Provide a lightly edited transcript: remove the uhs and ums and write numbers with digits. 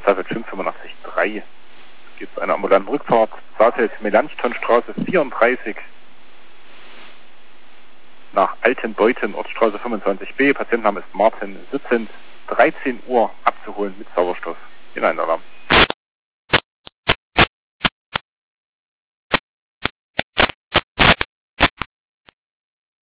Polizeifeld 585-3. Es gibt eine ambulante Rückfahrt, Saalfeld-Melanchthonstraße 34 nach Altenbeuthen, Ortsstraße 25b. Patientenname ist Martin, sitzend, 13 Uhr abzuholen mit Sauerstoff in einen Alarm.